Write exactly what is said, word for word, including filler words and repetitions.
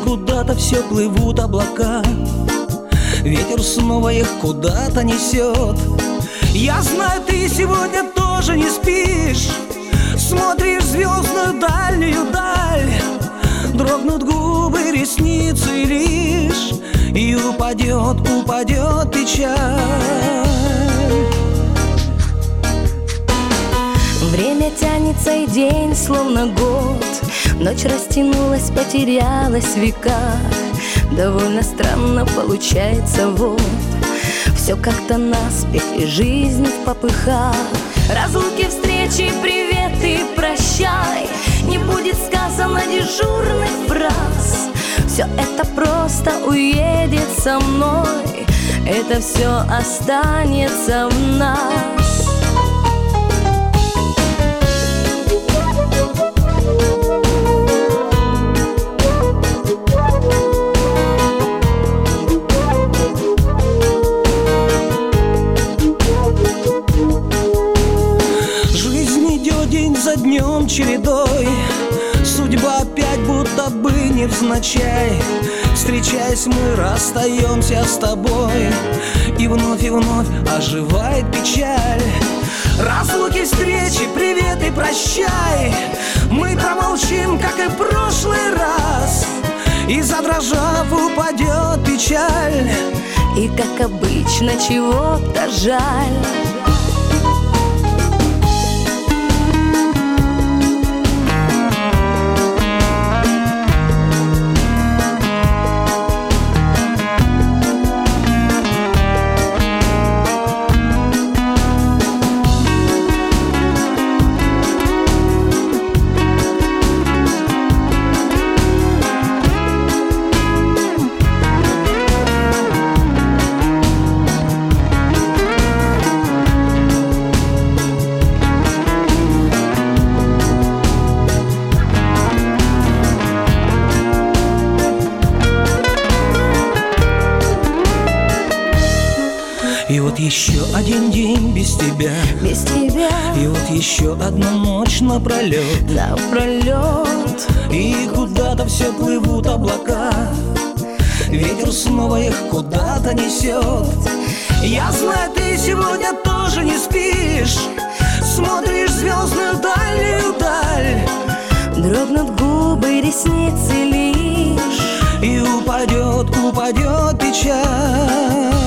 куда-то все плывут облака. Ветер снова их куда-то несет. Я знаю, ты сегодня тоже не спишь. Смотришь в звездную дальнюю даль. Дрогнут губы, ресницы лишь, и упадет, упадет печаль. Время тянется, и день словно год. Ночь растянулась, потерялась в веках. Довольно странно получается, вот. Все как-то наспех, и жизнь в попыхах. Разлуки, встречи, привет и прощай. Не будет сказано дежурных фраз. Все это просто уедет со мной. Это все останется в нас. За днем чередой судьба опять будто бы невзначай. Встречаясь, мы расстаемся с тобой, и вновь и вновь оживает печаль. Разлуки, встречи, привет и прощай. Мы промолчим, как и в прошлый раз, и задрожав упадет печаль. И как обычно чего-то жаль. И вот еще один день без тебя, без тебя. И вот еще одна ночь напролет, напролет. И куда-то все плывут облака. Ветер снова их куда-то несет. Я знаю, ты сегодня тоже не спишь. Смотришь в звездную дальнюю даль. Дрогнут губы, ресницы лишь, и упадет, упадет печаль.